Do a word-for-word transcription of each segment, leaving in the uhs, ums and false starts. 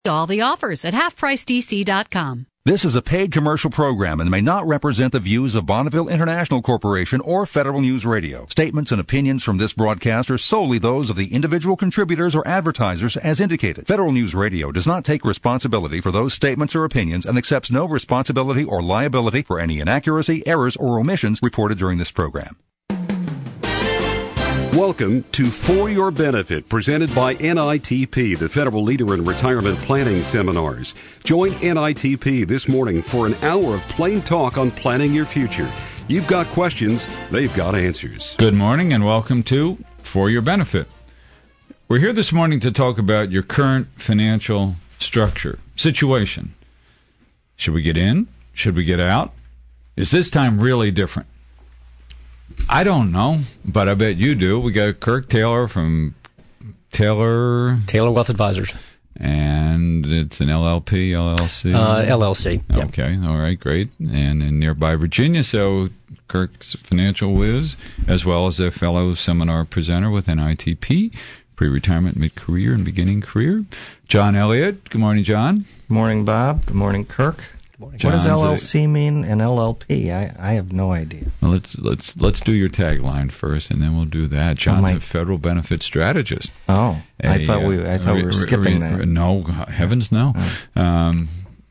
All the offers at half price d c dot com. This is a paid commercial program and may not represent the views of Bonneville International Corporation or Federal News Radio. Statements and opinions from this broadcast are solely those of the individual contributors or advertisers as indicated. Federal News Radio does not take responsibility for those statements or opinions and accepts no responsibility or liability for any inaccuracy, errors, or omissions reported during this program. Welcome to For Your Benefit, presented by N I T P, the federal leader in retirement planning seminars. Join N I T P this morning for an hour of plain talk on planning your future. You've got questions, they've got answers. Good morning and welcome to For Your Benefit. We're here this morning to talk about your current financial structure, situation. Should we get in? Should we get out? Is this time really different? I don't know, but I bet you do. We got Kirk Taylor from Taylor... Taylor Wealth Advisors. And it's an L L P, L L C? Uh, L L C, yep. Okay, all right, great. And in nearby Virginia, so Kirk's financial whiz, as well as a fellow seminar presenter with N I T P, pre-retirement, mid-career, and beginning career. John Elliott. Good morning, John. Good morning, Bob. Good morning, Kirk. What does L L C mean and L L P? I, I have no idea. Well, let's let's let's do your tagline first, and then we'll do that. John's oh my... a federal benefit strategist. Oh, a, I thought we I thought uh, we were skipping re, re, that. No, heavens no. Oh. Um,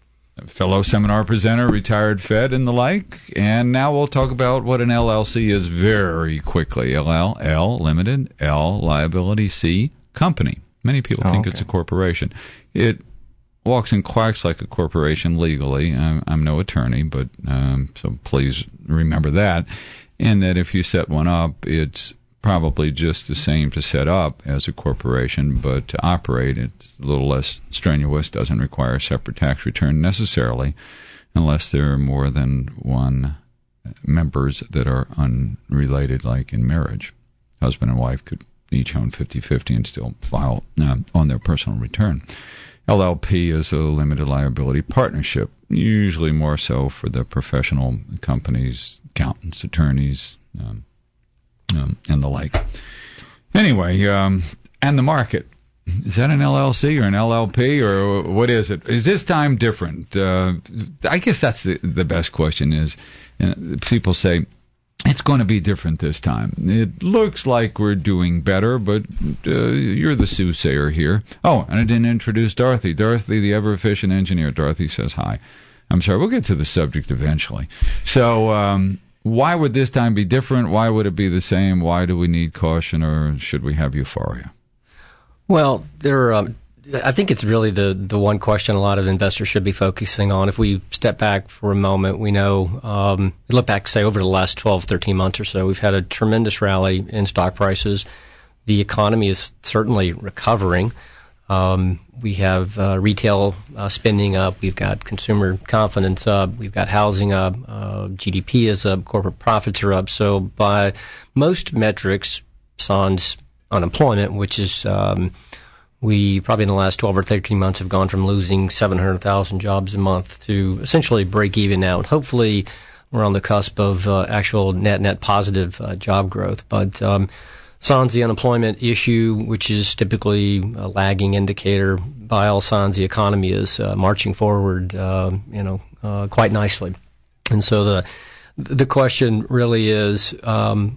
fellow seminar presenter, retired Fed, and the like. And now we'll talk about what an L L C is very quickly. L L L limited, L liability, C company. Many people oh, think okay. it's a corporation. It walks and quacks like a corporation legally. I'm, I'm no attorney, but um, so please remember that. And that if you set one up, it's probably just the same to set up as a corporation, but to operate, it's a little less strenuous, doesn't require a separate tax return necessarily, unless there are more than one members that are unrelated, like in marriage. Husband and wife could each own fifty-fifty and still file uh, on their personal return. L L P is a limited liability partnership, usually more so for the professional companies, accountants, attorneys, um, um, and the like. Anyway, um, and the market. Is that an L L C or an L L P, or what is it? Is this time different? Uh, I guess that's the, the best question is, you know, people say, it's going to be different this time. It looks like we're doing better, but uh, you're the soothsayer here. Oh, and I didn't introduce Dorothy. Dorothy, the ever-efficient engineer. Dorothy says hi. I'm sorry, we'll get to the subject eventually. So um, why would this time be different? Why would it be the same? Why do we need caution, or should we have euphoria? Well, there. Um, I think it's really the, the one question a lot of investors should be focusing on. If we step back for a moment, we know, um, look back, say, over the last twelve, thirteen months or so, we've had a tremendous rally in stock prices. The economy is certainly recovering. Um, we have uh, retail uh, spending up. We've got consumer confidence up. We've got housing up. Uh, G D P is up. Corporate profits are up. So by most metrics, sans unemployment, which is um, we probably in the last twelve or thirteen months have gone from losing seven hundred thousand jobs a month to essentially break even now. And hopefully we're on the cusp of uh, actual net, net positive uh, job growth. But um, sans the unemployment issue, which is typically a lagging indicator, by all signs the economy is uh, marching forward, uh, you know, uh, quite nicely. And so the the question really is, um,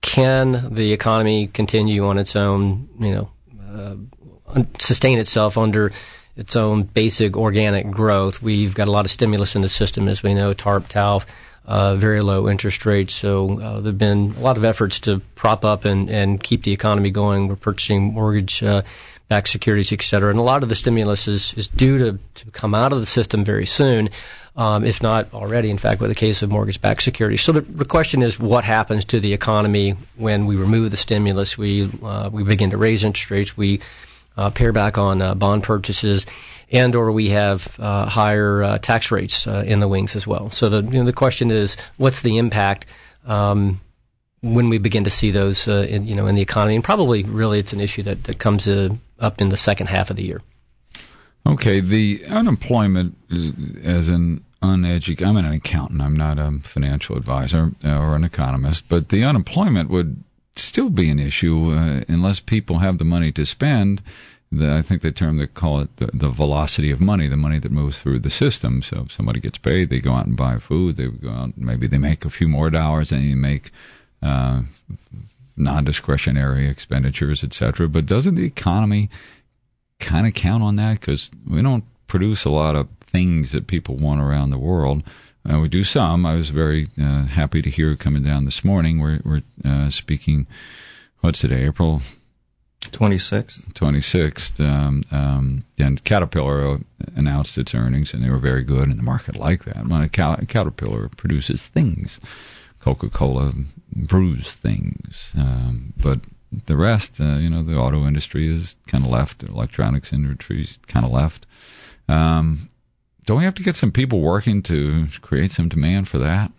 can the economy continue on its own, you know, uh, sustain itself under its own basic organic growth? We've got a lot of stimulus in the system, as we know, TARP, TALF, uh, very low interest rates. So uh, there have been a lot of efforts to prop up and, and keep the economy going. We're purchasing mortgage-backed uh, securities, et cetera. And a lot of the stimulus is, is due to, to come out of the system very soon, um, if not already, in fact, with the case of mortgage-backed securities. So the, the question is, what happens to the economy when we remove the stimulus? We uh, we begin to raise interest rates. We Uh, pare back on uh, bond purchases, and or we have uh, higher uh, tax rates uh, in the wings as well. So the you know, the question is, what's the impact um, when we begin to see those uh, in, you know in the economy? And probably, really, it's an issue that that comes uh, up in the second half of the year. Okay, the unemployment as an uneducated, I'm an accountant. I'm not a financial advisor or an economist, but the unemployment would still be an issue uh, unless people have the money to spend, the, I think the term they call it the, the velocity of money, the money that moves through the system. So if somebody gets paid, they go out and buy food. They go out, maybe they make a few more dollars than you make uh, non-discretionary expenditures, et cetera. But doesn't the economy kind of count on that? Because we don't produce a lot of things that people want around the world. Uh, we do some. I was very uh, happy to hear coming down this morning. We're, we're uh, speaking, what's today, April twenty-sixth. twenty-sixth. Um, um, and Caterpillar announced its earnings, and they were very good, and the market liked that. When Cal- Caterpillar produces things. Coca-Cola brews things. Um, but the rest, uh, you know, the auto industry is kind of left. The electronics industry is kind of left. Um, don't we have to get some people working to create some demand for that?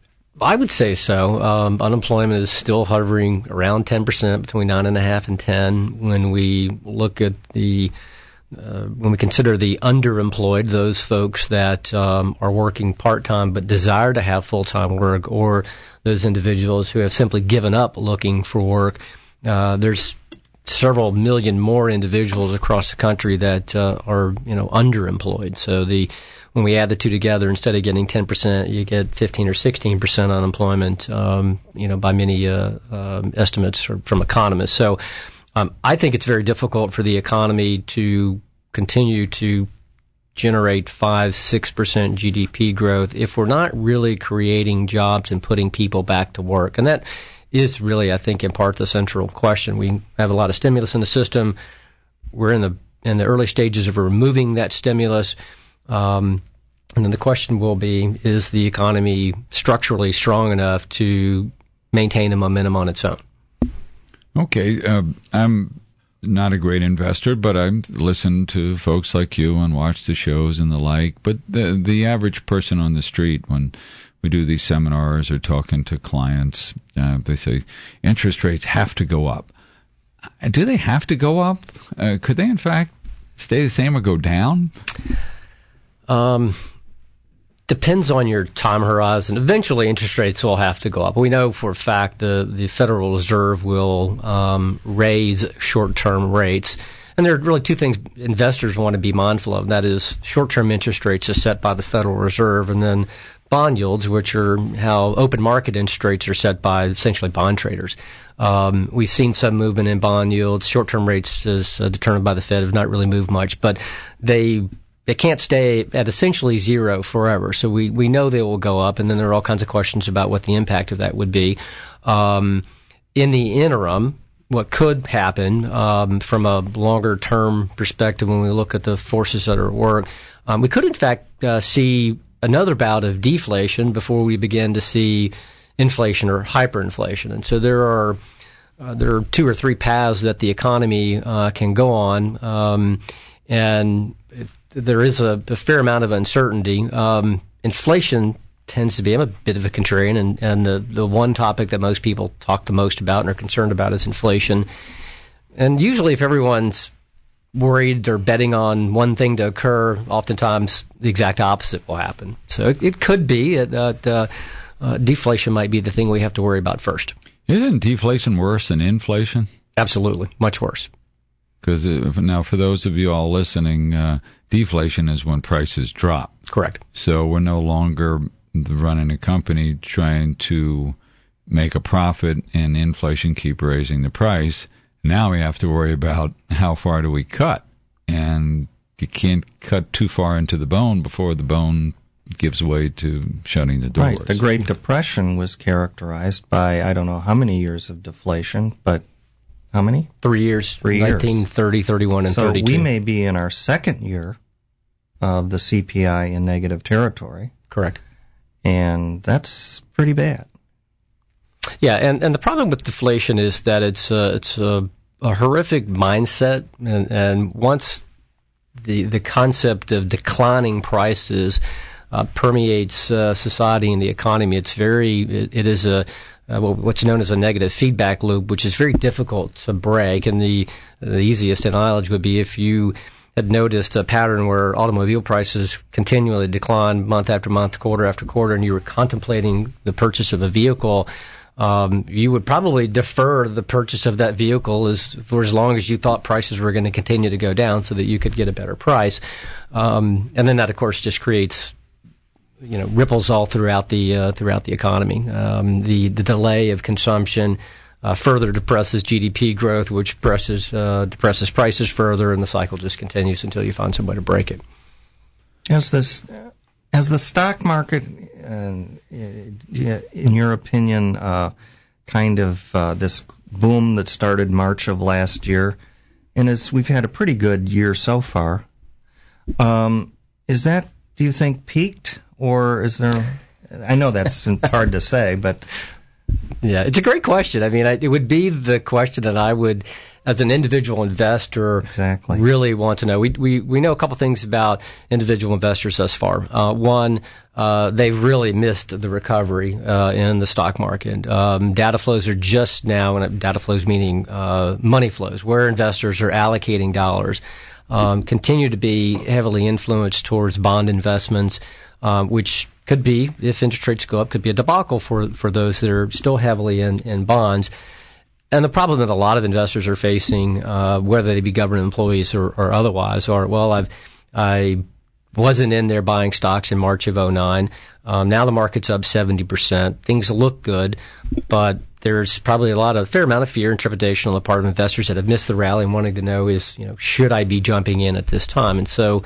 I would say so. Um, unemployment is still hovering around ten percent, between nine and a half and ten. When we look at the, uh, when we consider the underemployed, those folks that um, are working part time but desire to have full time work, or those individuals who have simply given up looking for work, uh, there's several million more individuals across the country that uh, are, you know, underemployed. So the when we add the two together, instead of getting ten percent, you get fifteen or sixteen percent unemployment, um, you know, by many uh, uh, estimates from economists. So um, I think it's very difficult for the economy to continue to generate five, six percent G D P growth if we're not really creating jobs and putting people back to work. And that is really, I think, in part the central question. We have a lot of stimulus in the system. We're in the in the early stages of removing that stimulus. Um, and then the question will be, is the economy structurally strong enough to maintain the momentum on its own? Okay. Uh, I'm not a great investor, but I listen to folks like you and watch the shows and the like. But the the average person on the street, when we do these seminars or talking to clients, uh, they say interest rates have to go up. Do they have to go up? Uh, could they, in fact, stay the same or go down? Um, depends on your time horizon. Eventually, interest rates will have to go up. We know for a fact the, the Federal Reserve will um, raise short-term rates. And there are really two things investors want to be mindful of. That is, short-term interest rates are set by the Federal Reserve, and then bond yields, which are how open market interest rates are set by essentially bond traders. Um, we've seen some movement in bond yields. Short-term rates, as uh, determined by the Fed, have not really moved much, but they they can't stay at essentially zero forever. So we, we know they will go up, and then there are all kinds of questions about what the impact of that would be. Um, in the interim, what could happen um, from a longer-term perspective when we look at the forces that are at work, um, we could, in fact, uh, see another bout of deflation before we begin to see inflation or hyperinflation. And so there are uh, there are two or three paths that the economy uh, can go on, um, and it, there is a, a fair amount of uncertainty. Um, inflation tends to be, I'm a bit of a contrarian, and, and the, the one topic that most people talk the most about and are concerned about is inflation. And usually if everyone's worried or betting on one thing to occur, oftentimes the exact opposite will happen. So it, it could be that uh, uh, deflation might be the thing we have to worry about first. Isn't deflation worse than inflation? Absolutely, much worse. Because now, for those of you all listening, uh, deflation is when prices drop. Correct. So we're no longer running a company trying to make a profit and inflation keep raising the price. Now we have to worry about how far do we cut, and you can't cut too far into the bone before the bone gives way to shutting the doors. Right. The Great Depression was characterized by, I don't know how many years of deflation, but how many? Three years. Three nineteen years. thirty, thirty-one, and so thirty-two. So we may be in our second year of the C P I in negative territory. Correct. And that's pretty bad. Yeah, and, and the problem with deflation is that it's uh, it's a, a horrific mindset, and, and once the the concept of declining prices uh, permeates uh, society and the economy, it's very it, it is a uh, what's known as a negative feedback loop, which is very difficult to break. And the the easiest analogy would be if you had noticed a pattern where automobile prices continually declined month after month, quarter after quarter, and you were contemplating the purchase of a vehicle. um, you would probably defer the purchase of that vehicle as for as long as you thought prices were going to continue to go down, so that you could get a better price. Um, and then that, of course, just creates, you know, ripples all throughout the uh, throughout the economy. Um, the the delay of consumption uh, further depresses G D P growth, which depresses uh, depresses prices further, and the cycle just continues until you find some way to break it. As this, as the stock market, uh, in your opinion, uh, kind of uh, this boom that started March of last year, and as we've had a pretty good year so far, um, is that, do you think, peaked, or is there? I know that's hard to say, but yeah, it's a great question. I mean, I, it would be the question that I would, as an individual investor, exactly. really want to know. We we we know a couple things about individual investors thus far. Uh, one, uh, they've really missed the recovery uh, in the stock market. Um, data flows are just now, and data flows meaning uh, money flows, where investors are allocating dollars, um, continue to be heavily influenced towards bond investments, um, which could be, if interest rates go up, could be a debacle for, for those that are still heavily in, in bonds. And the problem that a lot of investors are facing, uh, whether they be government employees or, or otherwise, are, well, I've, I wasn't in there buying stocks in March of oh nine. Um, now the market's up seventy percent. Things look good, but there's probably a lot of, fair amount of fear and trepidation on the part of investors that have missed the rally and wanting to know is, you know, should I be jumping in at this time? And so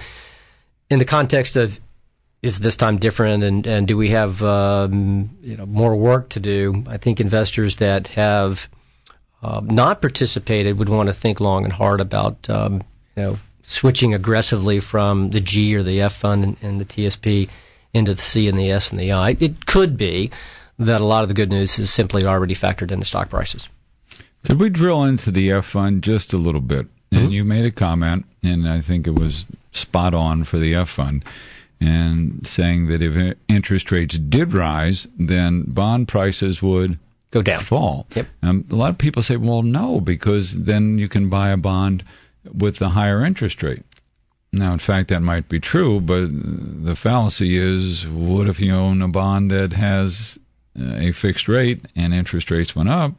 in the context of, is this time different, and, and do we have um, you know, more work to do? I think investors that have uh, not participated would want to think long and hard about um, you know, switching aggressively from the G or the F fund and, and the T S P into the C and the S and the I. It could be that a lot of the good news is simply already factored into stock prices. Could we drill into the F fund just a little bit? Mm-hmm. And you made a comment, and I think it was spot on for the F fund, and saying that if interest rates did rise, then bond prices would go down, fall. Yep. Um, a lot of people say, well, no, because then you can buy a bond with the higher interest rate. Now, in fact, that might be true, but the fallacy is, what if you own a bond that has a fixed rate and interest rates went up?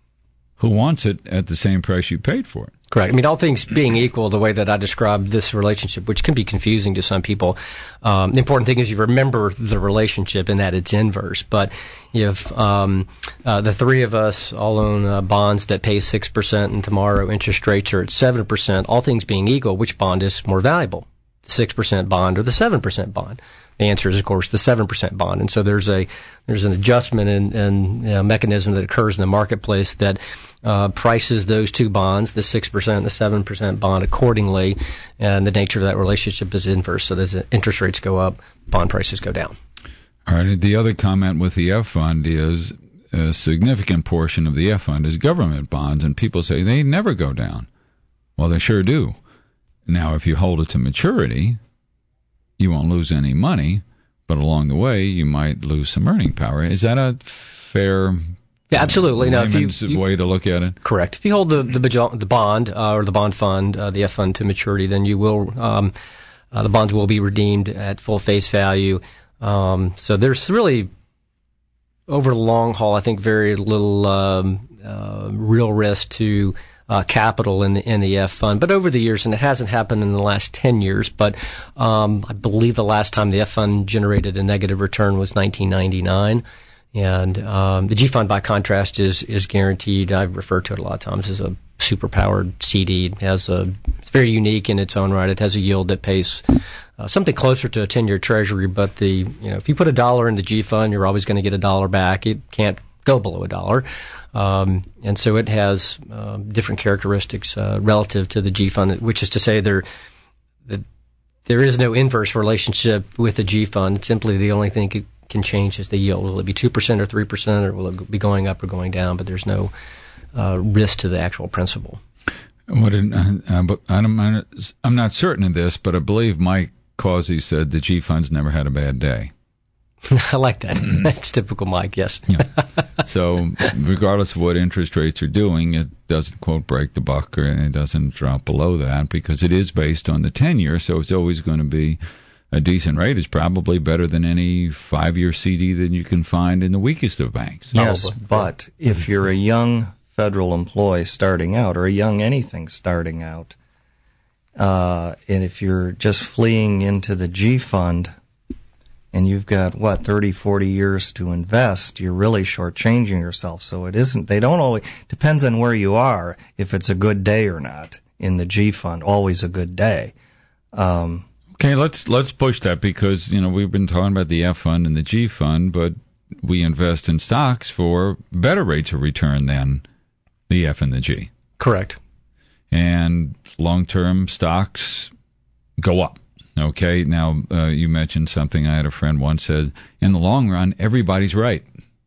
Who wants it at the same price you paid for it? Correct. I mean, all things being equal, the way that I described this relationship, which can be confusing to some people, um, the important thing is you remember the relationship and that it's inverse. But if um, uh, the three of us all own uh, bonds that pay six percent and tomorrow interest rates are at seven percent, all things being equal, which bond is more valuable, the six percent bond or the seven percent bond? The answer is, of course, the seven percent bond. And so there's a there's an adjustment and, and you know, mechanism that occurs in the marketplace that uh, prices those two bonds, the six percent and the seven percent bond, accordingly. And the nature of that relationship is inverse. So as interest rates go up, bond prices go down. All right. The other comment with the F fund is a significant portion of the F fund is government bonds, and people say they never go down. Well, they sure do. Now, if you hold it to maturity, you won't lose any money, but along the way, you might lose some earning power. Is that a fair, yeah, absolutely. No, if you, you, way to look at it? Correct. If you hold the the, the bond uh, or the bond fund, uh, the F fund to maturity, then you will um, uh, the bonds will be redeemed at full face value. Um, so there's really, over the long haul, I think very little um, uh, real risk to Uh, capital in the in the F fund, but over the years, and it hasn't happened in the last ten years, but um, I believe the last time the F fund generated a negative return was nineteen ninety-nine, and um, the G fund, by contrast, is is guaranteed. I've referred to it a lot of times as a superpowered C D. It has a it's very unique in its own right. It has a yield that pays uh, something closer to a ten-year Treasury, but the you know if you put a dollar in the G fund, you're always going to get a dollar back. It can't go below a dollar. Um, and so it has uh, different characteristics uh, relative to the G fund, which is to say there the, there is no inverse relationship with the G fund. Simply the only thing it can change is the yield. Will it be two percent or three percent, or will it be going up or going down? But there's no uh, risk to the actual principal. What did, uh, but I'm, I'm not certain of this, but I believe Mike Causey said the G fund's never had a bad day. I like that. That's typical Mike, yes. Yeah. So regardless of what interest rates are doing, it doesn't, quote, break the buck, or it doesn't drop below that, because it is based on the ten-year, so it's always going to be a decent rate is probably better than any five-year C D that you can find in the weakest of banks. Yes, but if you're a young federal employee starting out, or a young anything starting out, uh, and if you're just fleeing into the G fund, and you've got, what, thirty, forty years to invest, you're really shortchanging yourself. So it isn't, they don't always, depends on where you are, if it's a good day or not in the G fund, always a good day. Um, okay, let's let's push that, because, you know, we've been talking about the F fund and the G fund, but we invest in stocks for better rates of return than the F and the G. Correct. And long-term stocks go up. Okay, now uh, you mentioned something. I had a friend once said, in the long run, everybody's right.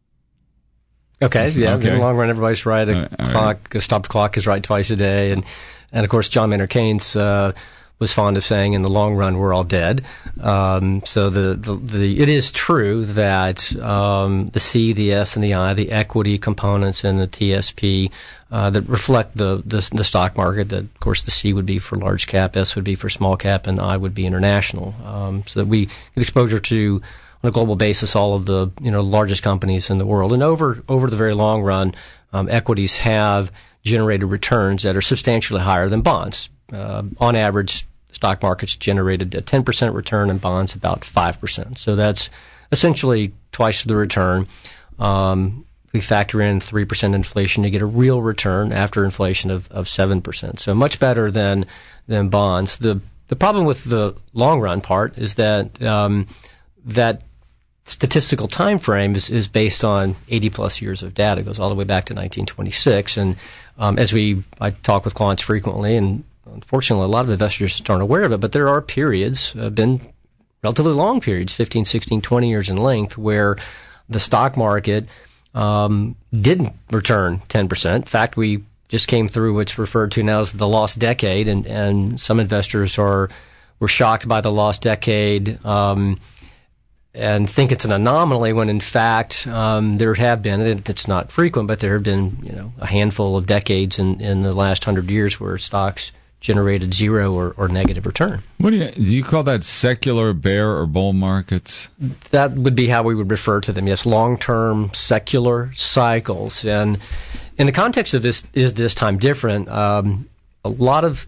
Okay, yeah, okay. In the long run, everybody's right. A uh, clock, right. a stopped clock is right twice a day. And, and of course, John Maynard Keynes uh, was fond of saying, in the long run, we're all dead. Um, so the, the, the it is true that um, the C, the S, and the I, the equity components in the T S P, Uh, that reflect the, the the stock market. That, of course, the C would be for large cap, S would be for small cap, and I would be international. Um, so that we get exposure to, on a global basis, all of the you know largest companies in the world. And over over the very long run, um, equities have generated returns that are substantially higher than bonds. Uh, on average, stock markets generated a ten percent return, and bonds about five percent. So that's essentially twice the return. Um, We factor in three percent inflation to get a real return after inflation of, of seven percent. So much better than than bonds. The the problem with the long run part is that um, that statistical time frame is, is based on eighty plus years of data. It goes all the way back to nineteen twenty-six. And um, as we I talk with clients frequently, and unfortunately a lot of investors aren't aware of it, but there are periods, uh, been relatively long periods, fifteen, sixteen, twenty years in length, where the stock market Um, didn't return ten percent. In fact, we just came through what's referred to now as the lost decade, and, and some investors are were shocked by the lost decade um, and think it's an anomaly, when in fact um, there have been, it's not frequent, but there have been you know a handful of decades in, in the last hundred years where stocks generated zero or, or negative return. What do you do? You call that secular bear or bull markets? That would be how we would refer to them. Yes, long-term secular cycles. And in the context of this, is this time different? Um, a lot of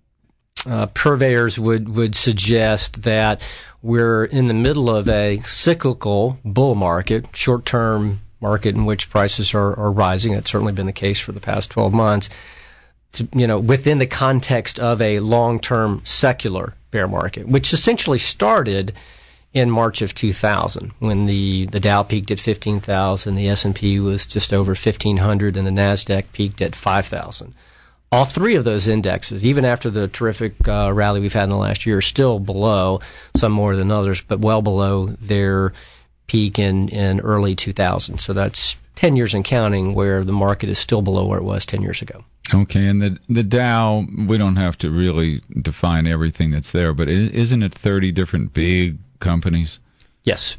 uh, purveyors would would suggest that we're in the middle of a cyclical bull market, short-term market in which prices are, are rising. That's certainly been the case for the past twelve months. To, you know, within the context of a long-term secular bear market, which essentially started in March of two thousand, when the, the Dow peaked at fifteen thousand, the S and P was just over fifteen hundred, and the NASDAQ peaked at five thousand. All three of those indexes, even after the terrific uh, rally we've had in the last year, are still below, some more than others, but well below their peak in, in early two thousand. So that's ten years and counting, where the market is still below where it was ten years ago. Okay, and the the Dow, we don't have to really define everything that's there, but isn't it thirty different big companies? Yes.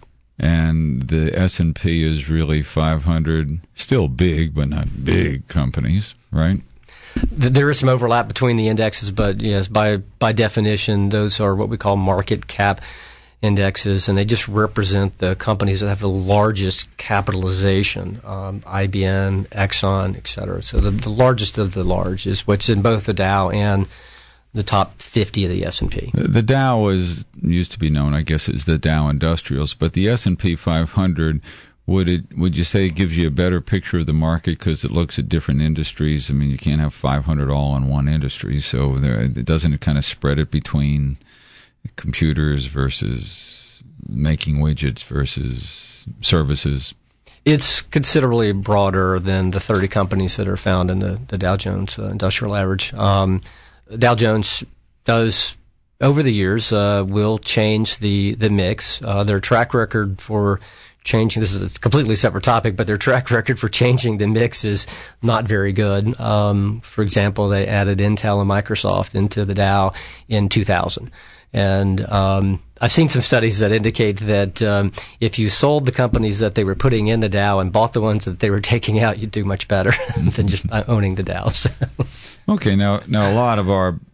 And the S and P is really five hundred, still big, but not big companies, right? There is some overlap between the indexes, but yes, by by definition, those are what we call market cap indexes, and they just represent the companies that have the largest capitalization, um, I B M, Exxon, et cetera. So the, the largest of the large is what's in both the Dow and the top fifty of the S and P. The Dow was used to be known, I guess, as the Dow Industrials, but the S and P five hundred, would it would you say it gives you a better picture of the market because it looks at different industries? I mean, you can't have five hundred all in one industry, so there, it doesn't it kind of spread it between computers versus making widgets versus services? It's considerably broader than the thirty companies that are found in the, the Dow Jones uh, Industrial Average. Um, Dow Jones does, over the years, uh, will change the, the mix. Uh, their track record for changing, this is a completely separate topic, but their track record for changing the mix is not very good. Um, for example, they added Intel and Microsoft into the Dow in two thousand. And um, I've seen some studies that indicate that um, if you sold the companies that they were putting in the Dow and bought the ones that they were taking out, you'd do much better than just owning the Dow. So. Okay, now now a lot of our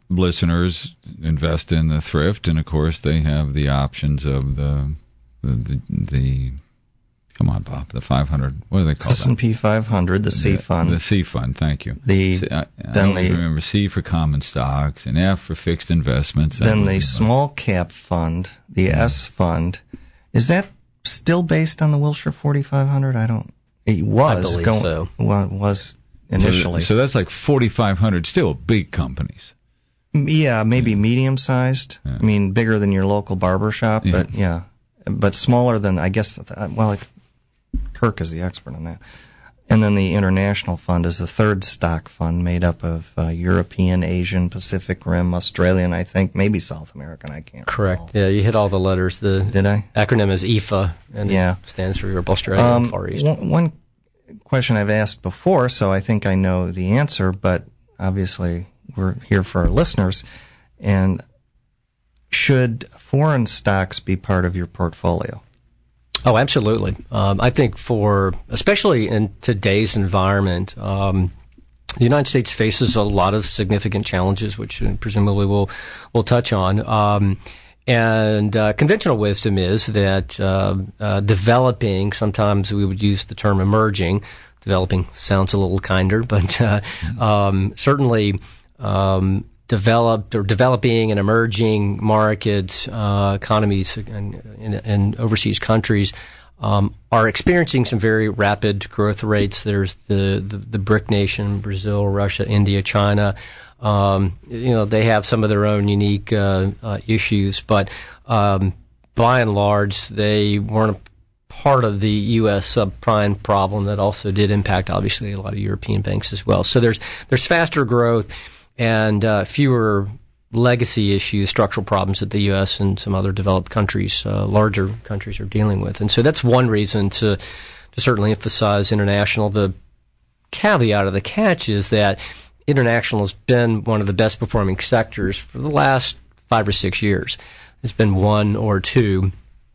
listeners invest in the thrift, and of course they have the options of the the the, the come on, Bob, the five hundred. What do they call it? S and P five hundred, the C the, fund. The C fund. Thank you. The C, I, then I the remember C for common stocks and F for fixed investments. Then the small cap fund, the yeah. S fund. Is that still based on the Wilshire forty-five hundred? I don't. It was. I believe going, so. Well, was initially. So, so that's like forty-five hundred, still big companies. Yeah, maybe yeah. medium sized. Yeah. I mean, bigger than your local barber shop, yeah. but yeah, but smaller than I guess. Well, like, Kirk is the expert on that. And then the international fund is the third stock fund, made up of uh, European, Asian, Pacific Rim, Australian, I think, maybe South American. I can't. Correct. recall. Yeah, you hit all the letters. The Did I? acronym is E F A, and yeah. it stands for Europe, Australia, um, and Far East. One, one question I've asked before, so I think I know the answer, but obviously we're here for our listeners. And should foreign stocks be part of your portfolio? Oh, absolutely. Um, I think for, especially in today's environment, um, the United States faces a lot of significant challenges, which presumably we'll, we'll touch on. Um, and uh, conventional wisdom is that uh, uh, developing, sometimes we would use the term emerging. Developing sounds a little kinder, but uh, um, certainly um, developed or developing and emerging markets, uh, economies and, and, and overseas countries um, are experiencing some very rapid growth rates. There's the, the, the BRIC nation, Brazil, Russia, India, China. Um, you know, they have some of their own unique uh, uh, issues, but um, by and large, they weren't part of the U S subprime problem that also did impact, obviously, a lot of European banks as well. So there's there's faster growth and uh, fewer legacy issues, structural problems that the U S and some other developed countries, uh, larger countries, are dealing with. And so that's one reason to to certainly emphasize international. The caveat or the catch is that international has been one of the best performing sectors for the last five or six years. It's been one or two.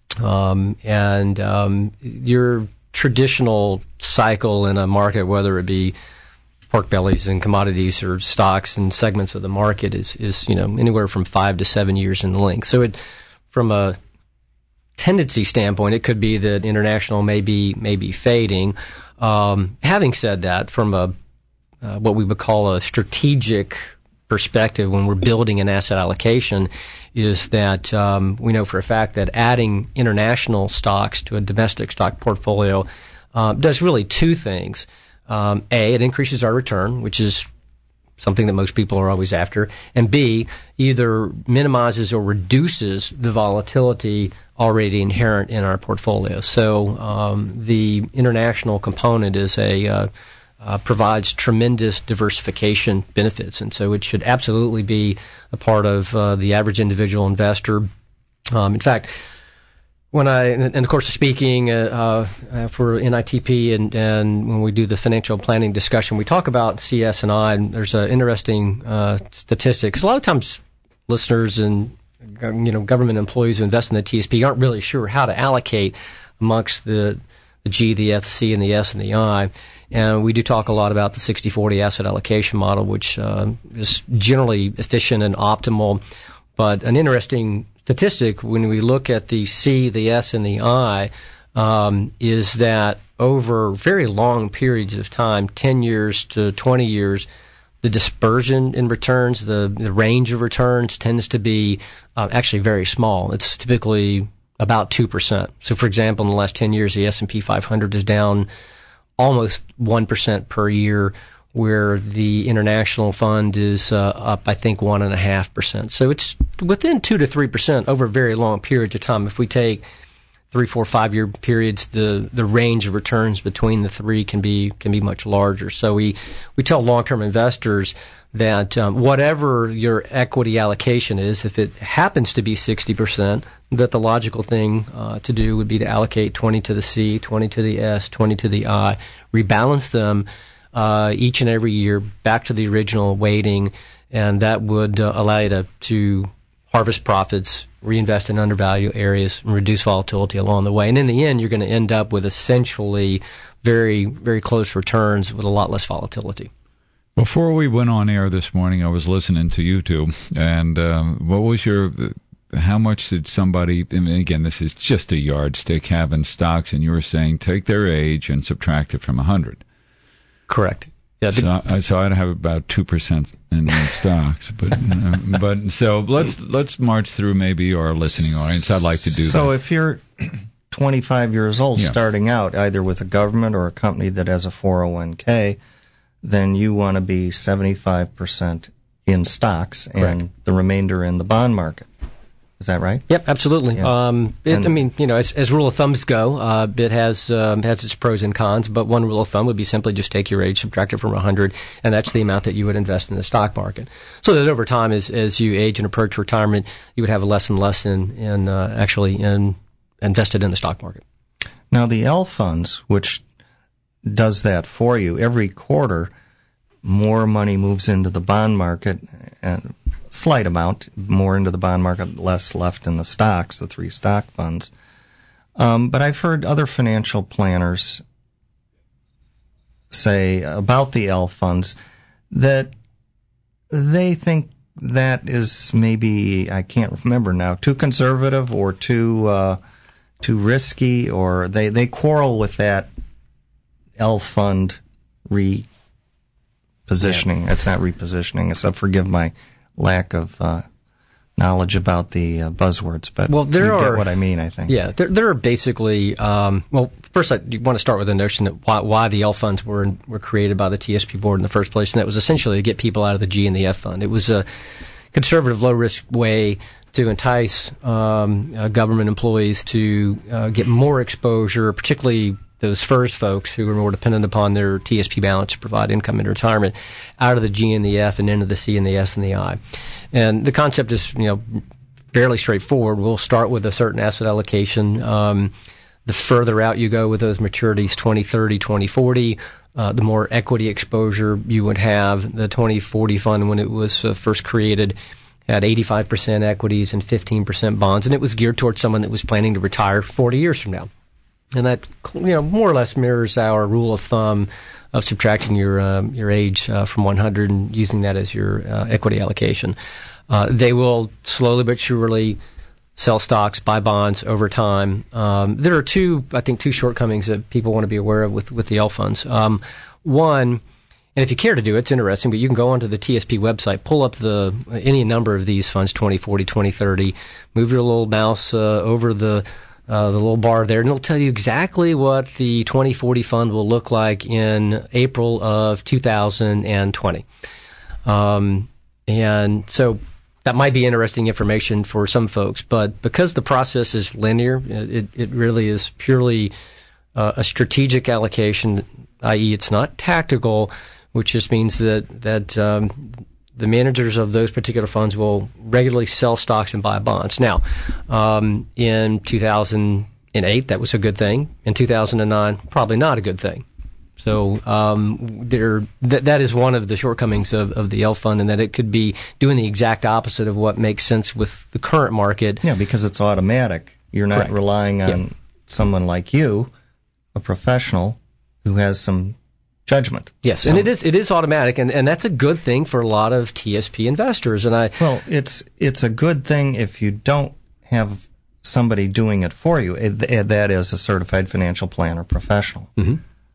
Um, and um, your traditional cycle in a market, whether it be pork bellies and commodities or stocks and segments of the market, is, is you know anywhere from five to seven years in length. So, it, from a tendency standpoint, it could be that international may be may be fading. Um, having said that, from a uh, what we would call a strategic perspective, when we're building an asset allocation, is that um, we know for a fact that adding international stocks to a domestic stock portfolio uh, does really two things. Um, A, it increases our return, which is something that most people are always after, and B, either minimizes or reduces the volatility already inherent in our portfolio. So um, the international component is a uh, uh, provides tremendous diversification benefits, and so it should absolutely be a part of uh, the average individual investor. Um, in fact, when I, and of course, speaking uh, uh, for N I T P, and, and when we do the financial planning discussion, we talk about C S and I, and there's an interesting uh, statistic. Because a lot of times listeners and you know government employees who invest in the T S P aren't really sure how to allocate amongst the, the G, the F, the C, and the S and the I. And we do talk a lot about the sixty forty asset allocation model, which uh, is generally efficient and optimal. But an interesting statistic when we look at the C, the S, and the I um, is that over very long periods of time, ten years to twenty years, the dispersion in returns, the, the range of returns tends to be uh, actually very small. It's typically about two percent. So, for example, in the last ten years, the S and P five hundred is down almost one percent per year, where the international fund is uh, up, I think, one point five percent. So it's within two to three percent over very long periods of time. If we take three, four, five-year periods, the, the range of returns between the three can be can be much larger. So we, we tell long-term investors that um, whatever your equity allocation is, if it happens to be sixty percent, that the logical thing uh, to do would be to allocate twenty to the C, twenty to the S, twenty to the I, rebalance them Uh, each and every year back to the original weighting, and that would uh, allow you to, to harvest profits, reinvest in undervalued areas, and reduce volatility along the way. And in the end, you're going to end up with essentially very, very close returns with a lot less volatility. Before we went on air this morning, I was listening to you two, and um, what was your, how much did somebody, I mean, again, this is just a yardstick, have in stocks, and you were saying take their age and subtract it from one hundred. Correct. Yeah. So, I, so I'd have about two percent in, in stocks, but uh, but so let's let's march through maybe our listening audience. I'd like to do that. So if you're twenty-five years old, Yeah. starting out either with a government or a company that has a four oh one k, then you want to be seventy-five percent in stocks and Correct. the remainder in the bond market. Is that right? Yep, absolutely. Yeah. Um, it, And- I mean, you know, as, as rule of thumbs go, uh, it has um, has its pros and cons. But one rule of thumb would be simply just take your age, subtract it from one hundred, and that's the amount that you would invest in the stock market. So that over time, as as you age and approach retirement, you would have less and less in in uh, actually in invested in the stock market. Now, the L funds, which does that for you, every quarter, more money moves into the bond market, and slight amount more into the bond market, less left in the stocks, the three stock funds. Um, but I've heard other financial planners say about the L funds that they think that is maybe, I can't remember now, too conservative or too uh, too risky, or they, they quarrel with that L fund repositioning. It's not repositioning, so forgive my lack of uh, knowledge about the uh, buzzwords, but Well, there you are- get what I mean, I think. Yeah, there, there are basically, um, well, first I you want to start with the notion that why, why the L funds were were created by the T S P board in the first place, and that was essentially to get people out of the G and the F fund. It was a conservative, low-risk way to entice um, uh, government employees to uh, get more exposure, particularly those FERS folks who are more dependent upon their T S P balance to provide income in retirement, out of the G and the F and into the C and the S and the I. And the concept is, you know, fairly straightforward. We'll start with a certain asset allocation. Um, the further out you go with those maturities, twenty thirty, twenty forty, uh, the more equity exposure you would have. The twenty forty fund, when it was uh, first created, had eighty-five percent equities and fifteen percent bonds, and it was geared towards someone that was planning to retire forty years from now. And that, you know, more or less mirrors our rule of thumb of subtracting your um, your age uh, from one hundred and using that as your uh, equity allocation. Uh, they will slowly but surely sell stocks, buy bonds over time. Um, there are two, I think, two shortcomings that people want to be aware of with, with the L funds. Um, one, and if you care to do it, it's interesting, but you can go onto the T S P website, pull up the any number of these funds, twenty forty, twenty thirty, move your little mouse uh, over the Uh, the little bar there, and it'll tell you exactly what the twenty forty fund will look like in April of two thousand twenty. Um, and so that might be interesting information for some folks, but because the process is linear, it, it really is purely uh, a strategic allocation, that is it's not tactical, which just means that, that um, the managers of those particular funds will regularly sell stocks and buy bonds. Now, um, in two thousand eight, that was a good thing. In two thousand nine, probably not a good thing. So um, there, th- that is one of the shortcomings of, of the L fund, and that it could be doing the exact opposite of what makes sense with the current market. Yeah, because it's automatic. You're not Correct. relying on Yep. someone like you, a professional, who has some judgment. Yes, So- and it is it is automatic, and, and that's a good thing for a lot of T S P investors. And I Well, it's it's a good thing if you don't have somebody doing it for you. It, it, that is a certified financial planner professional. Mm-hmm.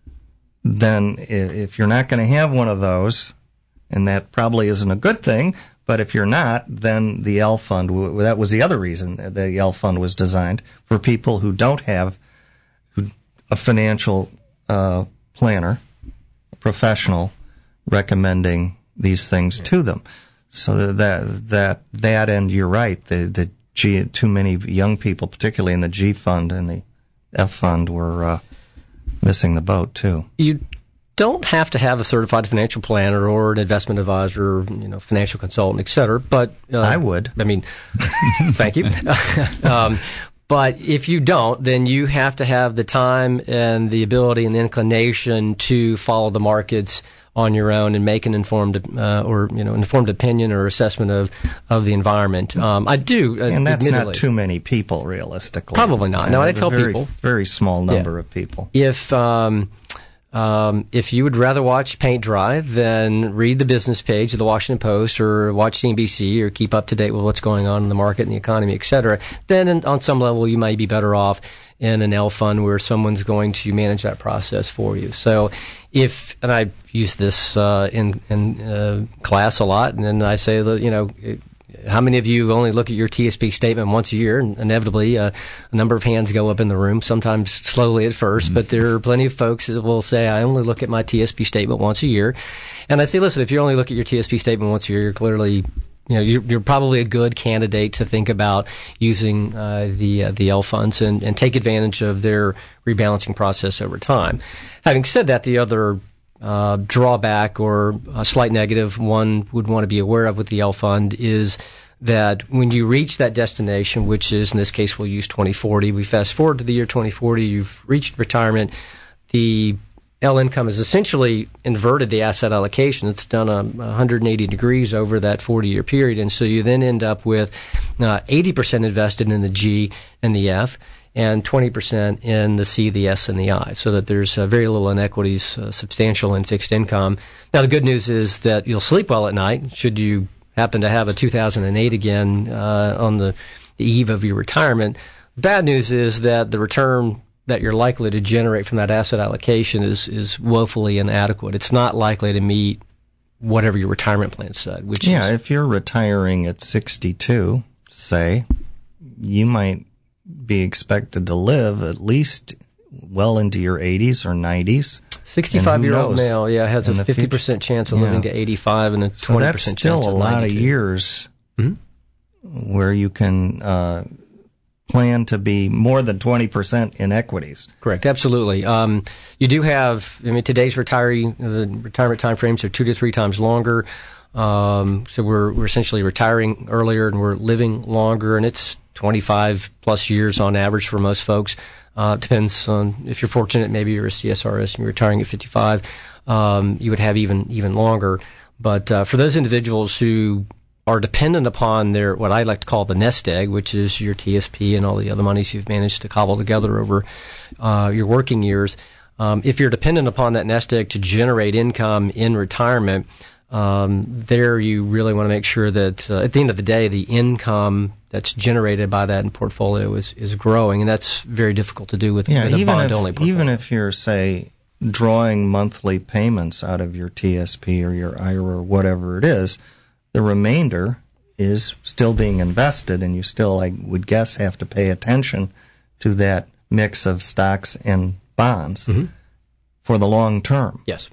Then, i- if you're not going to have one of those, and that probably isn't a good thing, but if you're not, then the L fund. w- That was the other reason that the L fund was designed for people who don't have who, a financial uh, planner, a professional, recommending these things to them. So that that that end, you're right. The the G, too many young people, particularly in the G fund and the F fund, were uh, missing the boat too. you don't have to have a certified financial planner or an investment advisor, or, you know, financial consultant, et cetera. But uh, I would. I mean, thank you. um, but if you don't, then you have to have the time and the ability and the inclination to follow the markets on your own and make an informed uh, or you know informed opinion or assessment of of the environment. Um, I do, uh, And that's admittedly. not too many people, realistically. Probably not. No, I It's a tell very, people. very small number Yeah. of people. If um, Um, if you would rather watch paint dry than read the business page of the Washington Post or watch C N B C or keep up to date with what's going on in the market and the economy, et cetera, then in, on some level you might be better off in an L fund where someone's going to manage that process for you. So if, and I use this uh, in, in uh, class a lot, and then I say that, you know, it, how many of you only look at your T S P statement once a year? And inevitably, uh, a number of hands go up in the room, sometimes slowly at first, mm-hmm. but there are plenty of folks that will say, I only look at my T S P statement once a year. And I say, listen, if you only look at your T S P statement once a year, you're clearly, you know, you're, you're probably a good candidate to think about using uh, the uh, the L funds and, and take advantage of their rebalancing process over time. Having said that, the other Uh, drawback or a slight negative one would want to be aware of with the L fund is that when you reach that destination, which is, in this case, we'll use twenty forty, we fast forward to the year twenty forty, you've reached retirement, the L income has essentially inverted the asset allocation. It's done a one hundred eighty degrees over that forty-year period, and so you then end up with uh, eighty percent invested in the G and the F, and twenty percent in the C, the S, and the I, so that there's uh, very little inequities, uh, substantial in fixed income. Now, the good news is that you'll sleep well at night should you happen to have a two thousand eight again uh, on the, the eve of your retirement. Bad news is that the return that you're likely to generate from that asset allocation is, is woefully inadequate. It's not likely to meet whatever your retirement plan said. Which yeah, is, if you're retiring at sixty-two, say, you might be expected to live at least well into your eighties or nineties. sixty-five-year-old male, yeah, has a fifty percent chance of yeah. living to eighty-five and a twenty percent so chance of ninety-two. That's still a lot of ninety-two. years Mm-hmm. where you can uh, plan to be more than twenty percent in equities. Correct, absolutely. Um, you do have, I mean, today's retiree, the retirement time frames are two to three times longer. Um, so we're, we're essentially retiring earlier and we're living longer, and it's twenty-five plus years on average for most folks. Uh, depends on if you're fortunate, maybe you're a C S R S and you're retiring at fifty-five. Um, you would have even, even longer. But, uh, for those individuals who are dependent upon their, what I like to call the nest egg, which is your T S P and all the other monies you've managed to cobble together over, uh, your working years. Um, if you're dependent upon that nest egg to generate income in retirement, Um, there you really want to make sure that uh, at the end of the day, the income that's generated by that in portfolio is, is growing, and that's very difficult to do with, yeah, with a even bond-only if, portfolio. even if you're, say, drawing monthly payments out of your T S P or your I R A or whatever it is, the remainder is still being invested, and you still, I would guess, have to pay attention to that mix of stocks and bonds mm-hmm. for the long term. Yes.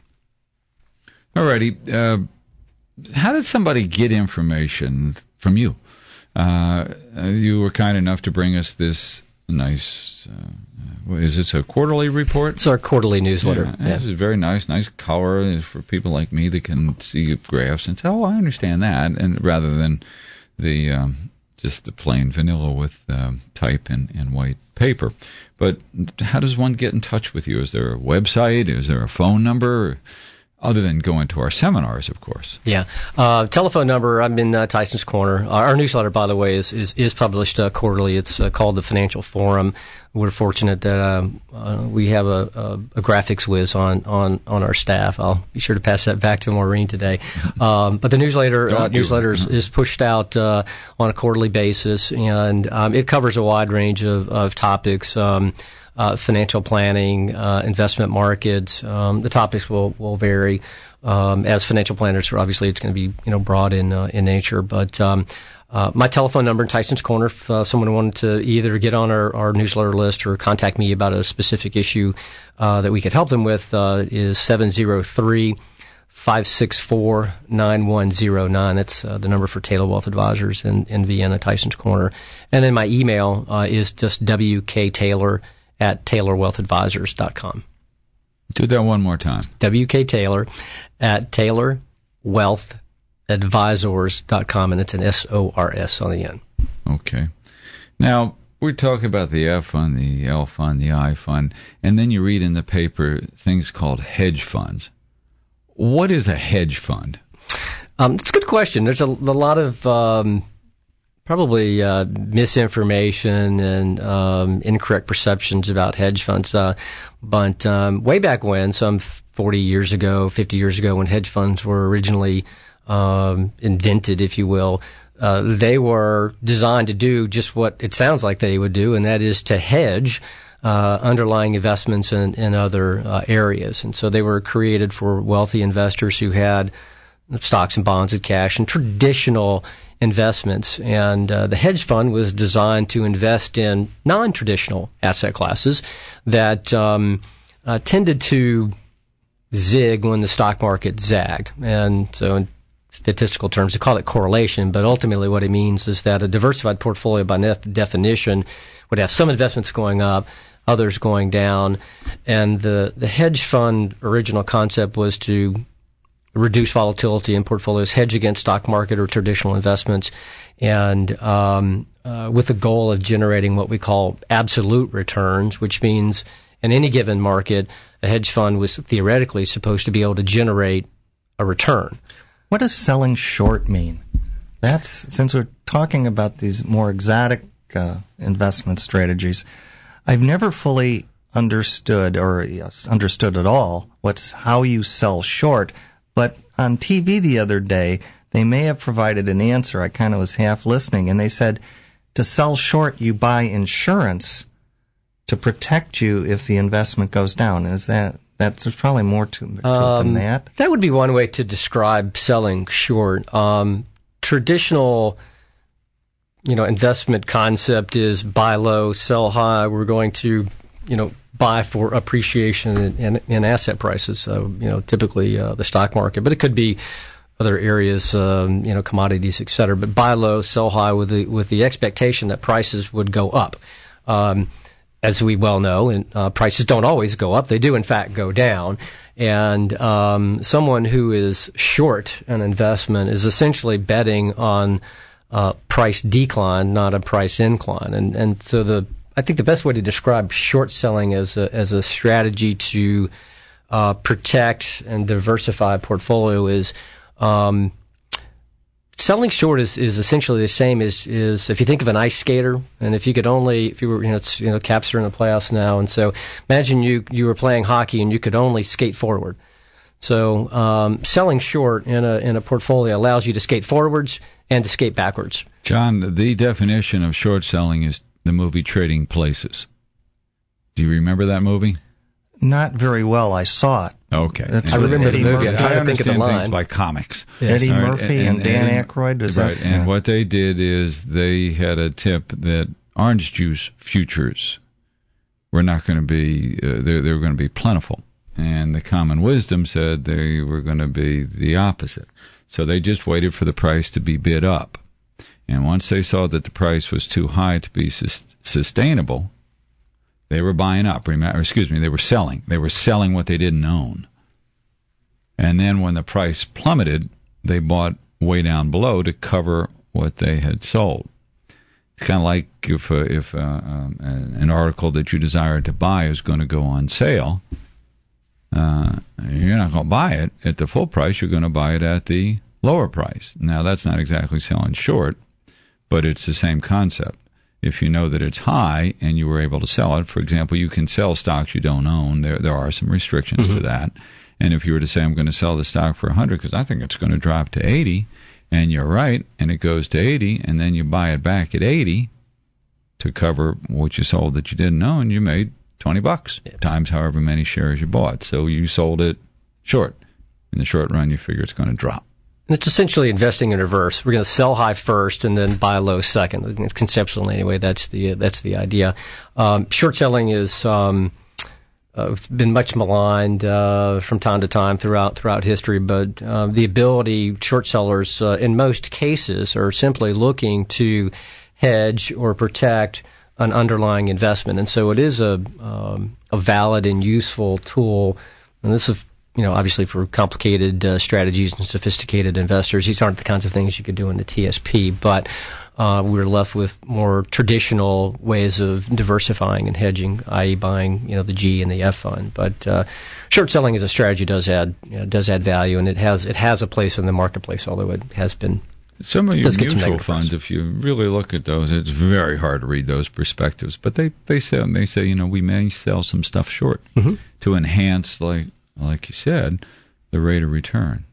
Alrighty. Uh, how did somebody get information from you? Uh, you were kind enough to bring us this nice, uh, is this a quarterly report? It's our quarterly newsletter. Yeah, yeah. This is very nice, nice color for people like me that can see graphs and say, oh, I understand that, and rather than the um, just the plain vanilla with um, type and, and white paper. But how does one get in touch with you? Is there a website? Is there a phone number? Other than going to our seminars, of course. Yeah. Uh, telephone number, I'm in uh, Tyson's Corner. Our, our newsletter, by the way, is is, is published uh, quarterly. It's uh, called the Financial Forum. We're fortunate that uh, uh, we have a, a, a graphics whiz on, on, on our staff. I'll be sure to pass that back to Maureen today. Um, but the newsletter uh, newsletter is, is pushed out uh, on a quarterly basis, and um, it covers a wide range of, of topics. Um, Uh, financial planning, uh, investment markets. Um, the topics will, will vary. Um, as financial planners, obviously it's going to be, you know, broad in, uh, in nature. But, um, uh, my telephone number in Tyson's Corner, if uh, someone wanted to either get on our, our newsletter list or contact me about a specific issue, uh, that we could help them with, uh, is seven zero three, five six four, nine one zero nine. That's uh, the number for Taylor Wealth Advisors in, in Vienna, Tyson's Corner. And then my email, uh, is just W K Taylor at Taylor Wealth Advisors dot com. Do that one more time. W K Taylor at Taylor Wealth Advisors dot com, and it's an S O R S on the end. Okay. Now, we're talking about the F fund, the L fund, the I fund, and then you read in the paper things called hedge funds. What is a hedge fund? Um, it's a good question. There's a, a lot of um, probably uh, misinformation and um, incorrect perceptions about hedge funds. Uh, but um, way back when, some forty years ago, fifty years ago, when hedge funds were originally um, invented, if you will, uh, they were designed to do just what it sounds like they would do, and that is to hedge uh, underlying investments in, in other uh, areas. And so they were created for wealthy investors who had stocks and bonds and cash and traditional investments. And uh, the hedge fund was designed to invest in non-traditional asset classes that um, uh, tended to zig when the stock market zagged. And so in statistical terms, they call it correlation, but ultimately what it means is that a diversified portfolio by nef- definition would have some investments going up, others going down. And the, the hedge fund original concept was to reduce volatility in portfolios, hedge against stock market or traditional investments, and um, uh, with the goal of generating what we call absolute returns, which means in any given market, a hedge fund was theoretically supposed to be able to generate a return. What does selling short mean? That's, since we're talking about these more exotic uh, investment strategies, I've never fully understood or yes, understood at all what's how you sell short. But on T V the other day, they may have provided an answer. I kind of was half listening, and they said to sell short, you buy insurance to protect you if the investment goes down. Is that that's there's probably more to, to um, it than that? That would be one way to describe selling short. Um, traditional, you know, investment concept is buy low, sell high. We're going to, you know, buy for appreciation in, in, in asset prices. So, you know, typically uh, the stock market, but it could be other areas, um, you know, commodities, et cetera. But buy low, sell high with the with the expectation that prices would go up. Um, as we well know, and uh, prices don't always go up; they do, in fact, go down. And um, someone who is short an investment is essentially betting on uh, price decline, not a price incline. And and so the I think the best way to describe short selling as a, as a strategy to uh, protect and diversify a portfolio is um, selling short is, is essentially the same as is if you think of an ice skater, and if you could only if you were you know it's, you know Caps are in the playoffs now, and so imagine you you were playing hockey and you could only skate forward. So um, selling short in a in a portfolio allows you to skate forwards and to skate backwards. John, the definition of short selling is the movie Trading Places. Do you remember that movie? Not very well. I saw it. Okay. That's I remember Eddie the movie. Murphy. I'm trying I to think of the understand line. things by comics. Yes. Eddie All right, Murphy and, and Dan and, Aykroyd. Was right. that? And yeah. what they did is they had a tip that orange juice futures were not going to be, uh, they, they were going to be plentiful. And the common wisdom said they were going to be the opposite. So they just waited for the price to be bid up. And once they saw that the price was too high to be sus- sustainable, they were buying up. Remember, excuse me, they were selling. They were selling what they didn't own. And then when the price plummeted, they bought way down below to cover what they had sold. It's kind of like if uh, if uh, um, an article that you desire to buy is going to go on sale, uh, you're not going to buy it at the full price. You're going to buy it at the lower price. Now, that's not exactly selling short, but it's the same concept. If you know that it's high and you were able to sell it, for example, you can sell stocks you don't own. There there are some restrictions mm-hmm. to that. And if you were to say, I'm going to sell the stock for one hundred because I think it's going to drop to eighty, and you're right, and it goes to eighty, and then you buy it back at eighty to cover what you sold that you didn't own, you made twenty bucks yeah. times however many shares you bought. So you sold it short. In the short run, you figure it's going to drop. It's essentially investing in reverse. We're going to sell high first and then buy low second. Conceptual anyway, that's the that's the idea. Um, short selling is um, uh, been much maligned uh, from time to time throughout throughout history, but uh, the ability short sellers uh, in most cases are simply looking to hedge or protect an underlying investment, and so it is a um, a valid and useful tool. And this is, you know, obviously for complicated uh, strategies and sophisticated investors, these aren't the kinds of things you could do in the T S P, but uh, we're left with more traditional ways of diversifying and hedging, that is buying, you know, the G and the F fund. But uh, short selling as a strategy does add, you know, does add value, and it has it has a place in the marketplace, although it has been Some of your Let's get some mutual negative funds, press. if you really look at those, it's very hard to read those perspectives. But they, they say they say you know we may sell some stuff short Mhm. to enhance, like like you said, the rate of return.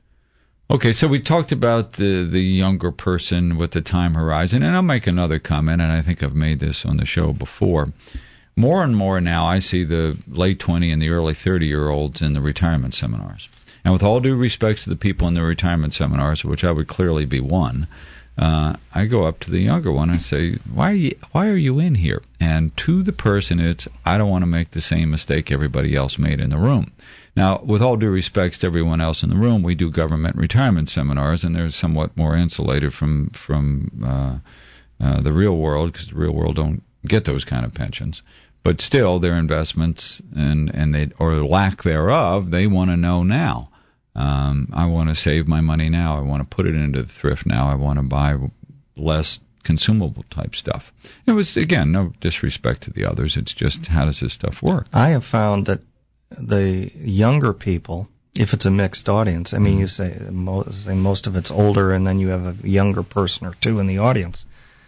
Okay, so we talked about the the younger person with the time horizon, and I'll make another comment, and I think I've made this on the show before. More and more now, I see the late twenty and the early thirty-year-olds in the retirement seminars. And with all due respect to the people in the retirement seminars, which I would clearly be one, uh, I go up to the younger one and say, why are you, why are you in here? And to the person, it's, I don't want to make the same mistake everybody else made in the room. Now, with all due respect to everyone else in the room, we do government retirement seminars, and they're somewhat more insulated from, from uh, uh, the real world, because the real world don't get those kind of pensions. But still, their investments and, and they, or lack thereof, they want to know now. Um, I want to save my money now. I want to put it into the thrift now. I want to buy less consumable type stuff. It was, again, no disrespect to the others. It's just, how does this stuff work? I have found that the younger people, if it's a mixed audience, I mean, mm. you say most, say most of it's older, and then you have a younger person or two in the audience,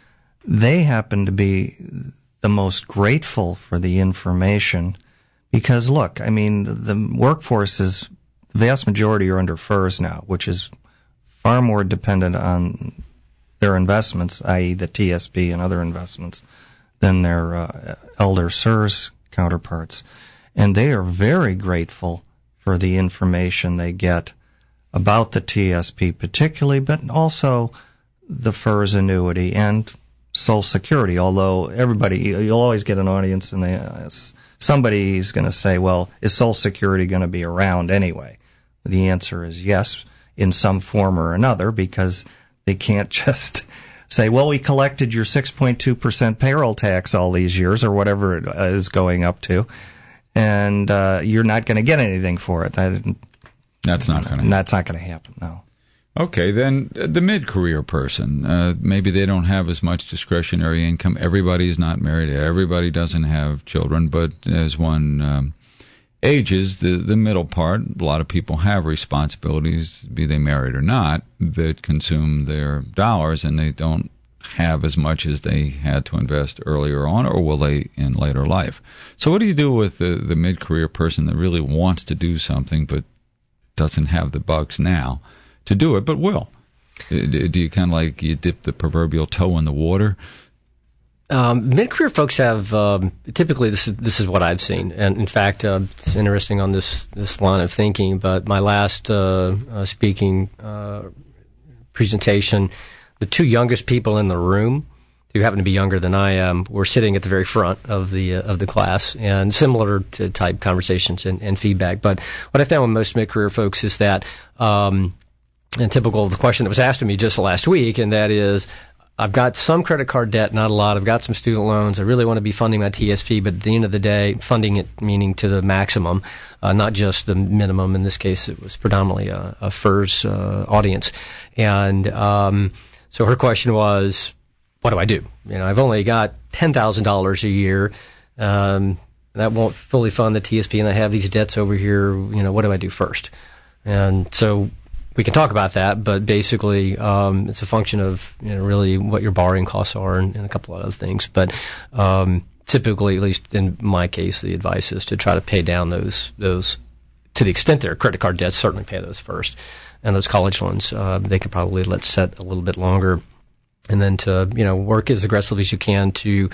they happen to be the most grateful for the information because, look, I mean, the, the workforce is, the vast majority are under F E R S now, which is far more dependent on their investments, that is the T S P and other investments, than their uh, elder S E R S counterparts. And they are very grateful for the information they get about the T S P particularly, but also the F E R S annuity and Social Security, although everybody, you'll always get an audience and they, uh, somebody's going to say, well, is Social Security going to be around anyway? The answer is yes, in some form or another, because they can't just say, well, we collected your six point two percent payroll tax all these years, or whatever it is going up to, and uh, you're not going to get anything for it. That, that's not going to That's not going to happen, no. Okay, then the mid-career person, uh, maybe they don't have as much discretionary income. Everybody's not married. Everybody doesn't have children. But as one um, ages, the, the middle part, a lot of people have responsibilities, be they married or not, that consume their dollars, and they don't have as much as they had to invest earlier on, or will they in later life? So what do you do with the, the mid-career person that really wants to do something but doesn't have the bucks now to do it, but will? Do you kind of like, you dip the proverbial toe in the water? Um, mid-career folks have, um, typically this is, this is what I've seen. And in fact, uh, it's interesting on this, this line of thinking, but my last uh, uh, speaking uh, presentation, the two youngest people in the room, who happen to be younger than I am, were sitting at the very front of the uh, of the class, and similar to type conversations and, and feedback. But what I found with most mid-career folks is that, um, and typical of the question that was asked of me just last week, and that is, I've got some credit card debt, not a lot. I've got some student loans. I really want to be funding my T S P, but at the end of the day, funding it meaning to the maximum, uh, not just the minimum. In this case, it was predominantly a, a F E R S uh, audience. And um, so her question was, what do I do? You know, I've only got ten thousand dollars a year. Um, that won't fully fund the T S P, and I have these debts over here. You know, what do I do first? And so we can talk about that, but basically, um, it's a function of, you know, really what your borrowing costs are and, and a couple of other things. But um, typically, at least in my case, the advice is to try to pay down those those to the extent there are credit card debts. Certainly, pay those first, and those college loans, uh, they could probably let set a little bit longer, and then to, you know, work as aggressively as you can to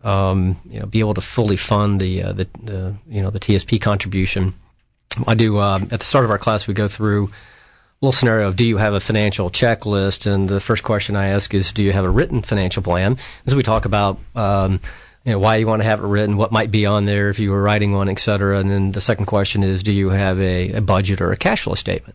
um, you know, be able to fully fund the uh, the, the you know the T S P contribution. I do um, at the start of our class, we go through little scenario of, do you have a financial checklist? And the first question I ask is, do you have a written financial plan? As we talk about, um, you know, why you want to have it written, what might be on there if you were writing one, et cetera. And then the second question is, do you have a, a budget or a cash flow statement?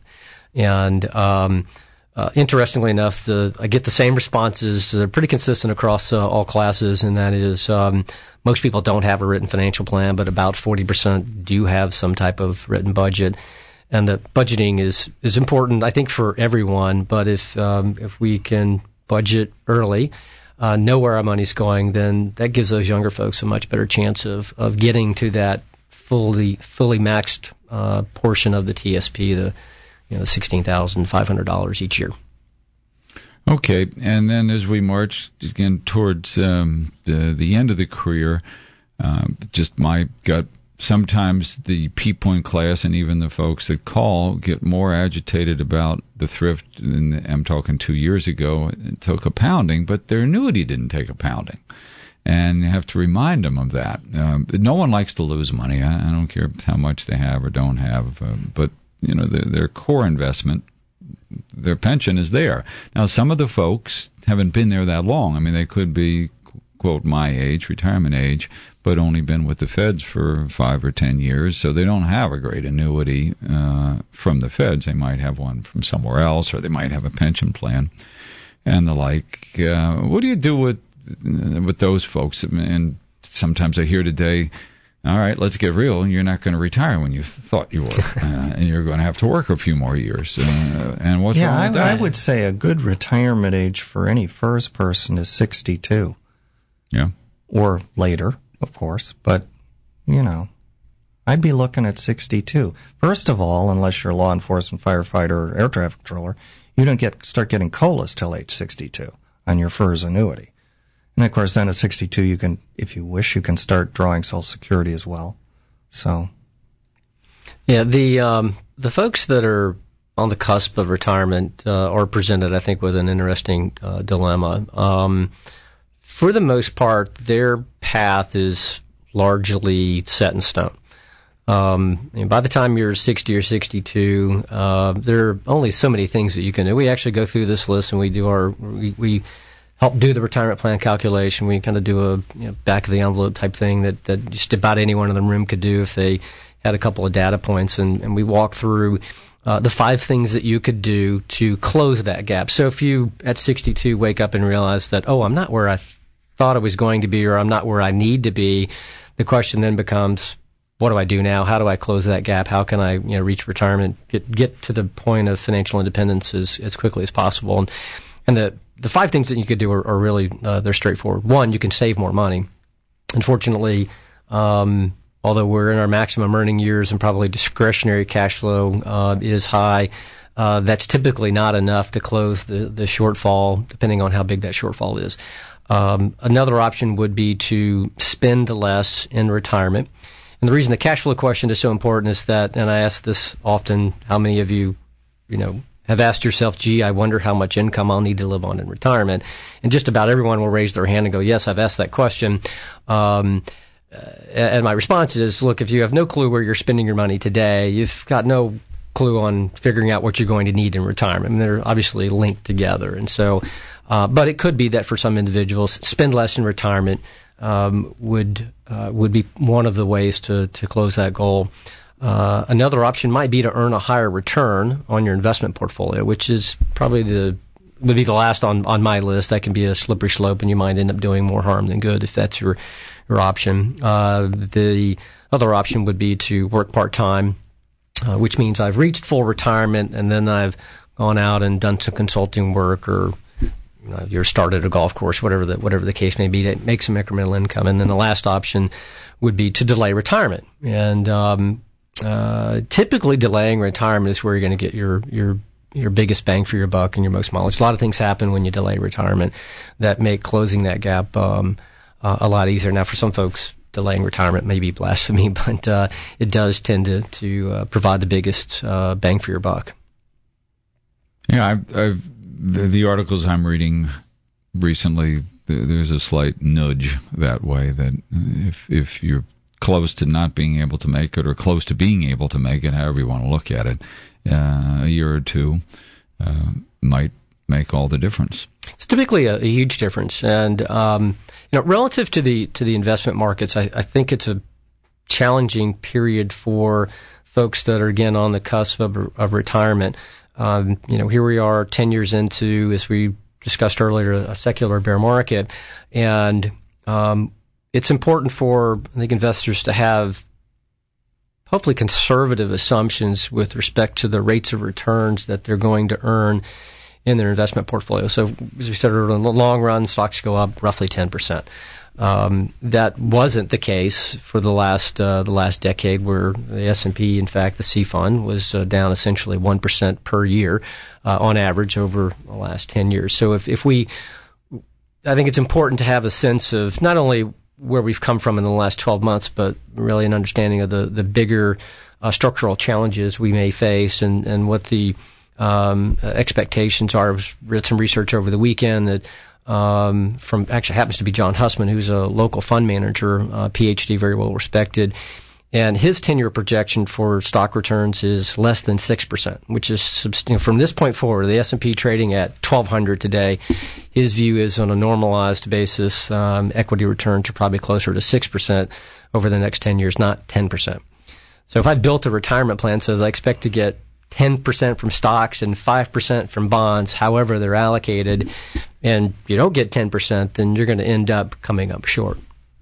And um, uh, interestingly enough, the I get the same responses. They're pretty consistent across uh, all classes, and that is um, most people don't have a written financial plan, but about forty percent do have some type of written budget. And the budgeting is, is important, I think, for everyone. But if um, if we can budget early, uh, know where our money's going, then that gives those younger folks a much better chance of, of getting to that fully fully maxed uh, portion of the T S P, the you know the sixteen thousand five hundred dollars each year. Okay, and then as we march again towards um, the, the end of the career, um, just my gut, sometimes the P-point class and even the folks that call get more agitated about the thrift than I'm talking two years ago. It took a pounding, but their annuity didn't take a pounding. And you have to remind them of that. Um, no one likes to lose money. I, I don't care how much they have or don't have, uh, but you know their, their core investment, their pension is there. Now, some of the folks haven't been there that long. I mean, they could be, quote, my age, retirement age, but only been with the feds for five or ten years, so they don't have a great annuity uh, from the feds. They might have one from somewhere else, or they might have a pension plan and the like. Uh, what do you do with with those folks? And sometimes I hear today, all right, let's get real. You're not going to retire when you th- thought you were, uh, and you're going to have to work a few more years. Uh, and what's yeah, wrong with I, that? I would say a good retirement age for any FERS person is sixty-two. Yeah. Or later, of course. But, you know, I'd be looking at sixty-two. First of all, unless you're a law enforcement, firefighter, or air traffic controller, you don't get start getting COLAs till age sixty-two on your FERS annuity. And, of course, then at sixty-two, you can, if you wish, you can start drawing Social Security as well. So, yeah, the um, the folks that are on the cusp of retirement uh, are presented, I think, with an interesting uh, dilemma. Um, for the most part, their path is largely set in stone. Um, and by the time you're sixty or sixty-two, uh, there are only so many things that you can do. We actually go through this list and we do our we. we help do the retirement plan calculation. We kind of do a you know, back of the envelope type thing that, that just about anyone in the room could do if they had a couple of data points. And, and we walk through uh, the five things that you could do to close that gap. So if you, at sixty-two, wake up and realize that, oh, I'm not where I th- thought I was going to be, or I'm not where I need to be, the question then becomes, what do I do now? How do I close that gap? How can I you know, reach retirement, get get to the point of financial independence as, as quickly as possible? And, and the The five things that you could do are, are really, uh, they're straightforward. One, you can save more money. Unfortunately, um, although we're in our maximum earning years and probably discretionary cash flow uh, is high, uh, that's typically not enough to close the, the shortfall, depending on how big that shortfall is. Um, another option would be to spend less in retirement. And the reason the cash flow question is so important is that, and I ask this often, how many of you, you know, have asked yourself, gee, I wonder how much income I'll need to live on in retirement. And just about everyone will raise their hand and go, yes, I've asked that question. Um, and my response is, look, if you have no clue where you're spending your money today, you've got no clue on figuring out what you're going to need in retirement. I mean, they're obviously linked together. And so, uh, but it could be that for some individuals, spend less in retirement um, would uh, would be one of the ways to, to close that goal. Uh, another option might be to earn a higher return on your investment portfolio, which is probably the would be the last on, on my list. That can be a slippery slope, and you might end up doing more harm than good if that's your your option. Uh, the other option would be to work part time, uh, which means I've reached full retirement, and then I've gone out and done some consulting work, or you know, you're started a golf course, whatever the whatever the case may be, to make some incremental income. And then the last option would be to delay retirement, and um, Uh, typically delaying retirement is where you're going to get your, your, your biggest bang for your buck and your most mileage. A lot of things happen when you delay retirement that make closing that gap, um, uh, a lot easier. Now, for some folks, delaying retirement may be blasphemy, but, uh, it does tend to, to, uh, provide the biggest, uh, bang for your buck. Yeah, I've, I've the, the articles I'm reading recently, there's a slight nudge that way that if, if you're close to not being able to make it, or close to being able to make it, however you want to look at it, uh, a year or two uh, might make all the difference. It's typically a, a huge difference, and um, you know, relative to the to the investment markets, I, I think it's a challenging period for folks that are again on the cusp of, of retirement. Um, you know, here we are, ten years into, as we discussed earlier, a secular bear market, and um, it's important for, I think, investors to have hopefully conservative assumptions with respect to the rates of returns that they're going to earn in their investment portfolio. So, as we said earlier, in the long run, stocks go up roughly ten percent. Um, that wasn't the case for the last uh, the last decade, where the S and P, in fact, the C fund was uh, down essentially one percent per year uh, on average over the last ten years. So if, if we, I think it's important to have a sense of not only where we've come from in the last twelve months, but really an understanding of the, the bigger uh, structural challenges we may face and, and what the um, expectations are. I read some research over the weekend that Um, from actually happens to be John Hussman, who's a local fund manager, uh, P H D, very well respected, and his ten-year projection for stock returns is less than six percent, which is subst- you know, from this point forward, the S and P trading at twelve hundred today. His view is on a normalized basis, um, equity returns are probably closer to six percent over the next ten years, not ten percent. So if I built a retirement plan that says I expect to get ten percent from stocks and five percent from bonds, however they're allocated, and you don't get ten percent, then you're going to end up coming up short.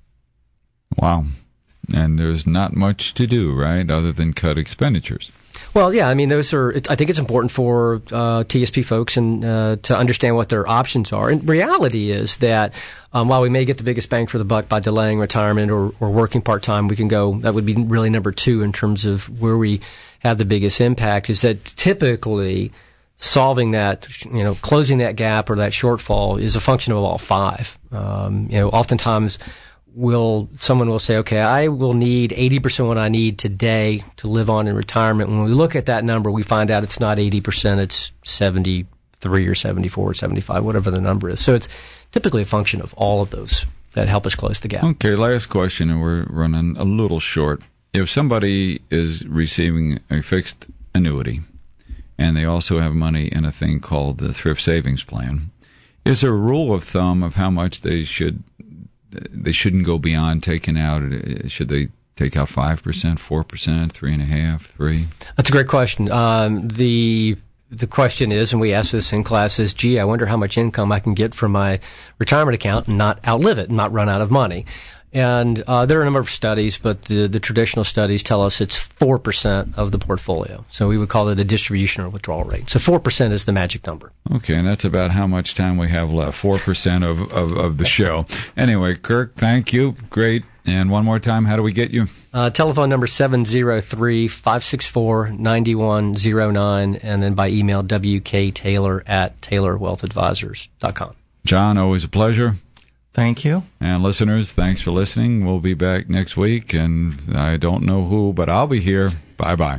Wow. And there's not much to do, right, other than cut expenditures. Well, yeah, I mean, those are, I think it's important for uh, T S P folks and uh, to understand what their options are. And reality is that um, while we may get the biggest bang for the buck by delaying retirement or, or working part-time, we can go, that would be really number two in terms of where we have the biggest impact, is that typically solving that, you know, closing that gap or that shortfall is a function of all five. Um, you know, oftentimes will someone will say, okay, I will need eighty percent what I need today to live on in retirement. When we look at that number, we find out it's not eighty percent, it's seventy-three or seventy-four or seventy-five, whatever the number is. So it's typically a function of all of those that help us close the gap. Okay, last question, and we're running a little short. If somebody is receiving a fixed annuity and they also have money in a thing called the thrift savings plan, is there a rule of thumb of how much they should they shouldn't go beyond taking out? Should they take out five percent, four percent, three point five percent, three percent? That's a great question. Um, the the question is, and we ask this in class, is, gee, I wonder how much income I can get from my retirement account and not outlive it, and not run out of money. And uh, there are a number of studies, but the, the traditional studies tell us it's four percent of the portfolio. So we would call it a distribution or withdrawal rate. So four percent is the magic number. Okay, and that's about how much time we have left, four percent of, of, of the show. Anyway, Kirk, thank you. Great. And one more time, how do we get you? Uh, telephone number seven zero three, five six four, nine one zero nine, and then by email, W K Taylor at Taylor Wealth Advisors dot com. John, always a pleasure. Thank you. And listeners, thanks for listening. We'll be back next week, and I don't know who, but I'll be here. Bye-bye.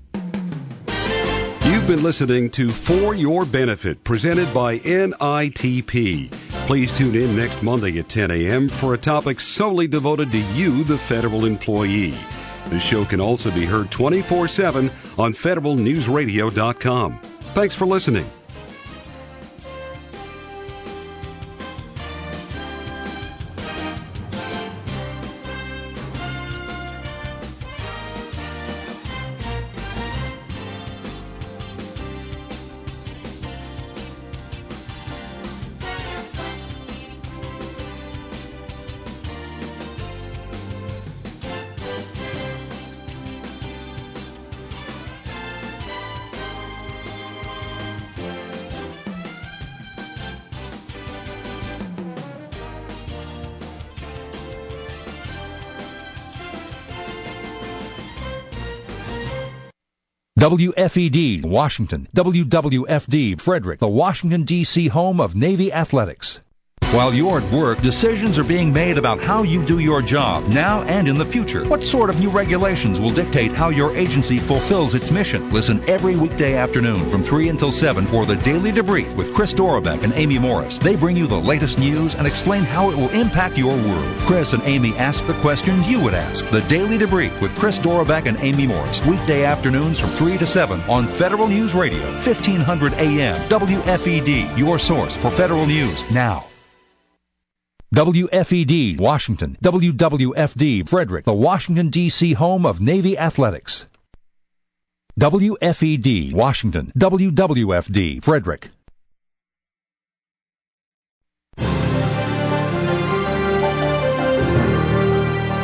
You've been listening to For Your Benefit, presented by N I T P. Please tune in next Monday at ten a.m. for a topic solely devoted to you, the federal employee. This show can also be heard twenty-four seven on federal news radio dot com. Thanks for listening. W F E D, Washington. W W F D, Frederick, the Washington, D C home of Navy Athletics. While you're at work, decisions are being made about how you do your job, now and in the future. What sort of new regulations will dictate how your agency fulfills its mission? Listen every weekday afternoon from three until seven for the Daily Debrief with Chris Dorobek and Amy Morris. They bring you the latest news and explain how it will impact your world. Chris and Amy ask the questions you would ask. The Daily Debrief with Chris Dorobek and Amy Morris. Weekday afternoons from three to seven on Federal News Radio, fifteen hundred A M. W F E D, your source for federal news now. W F E D, Washington. W W F D, Frederick, the Washington, D C home of Navy Athletics. W F E D, Washington. W W F D, Frederick.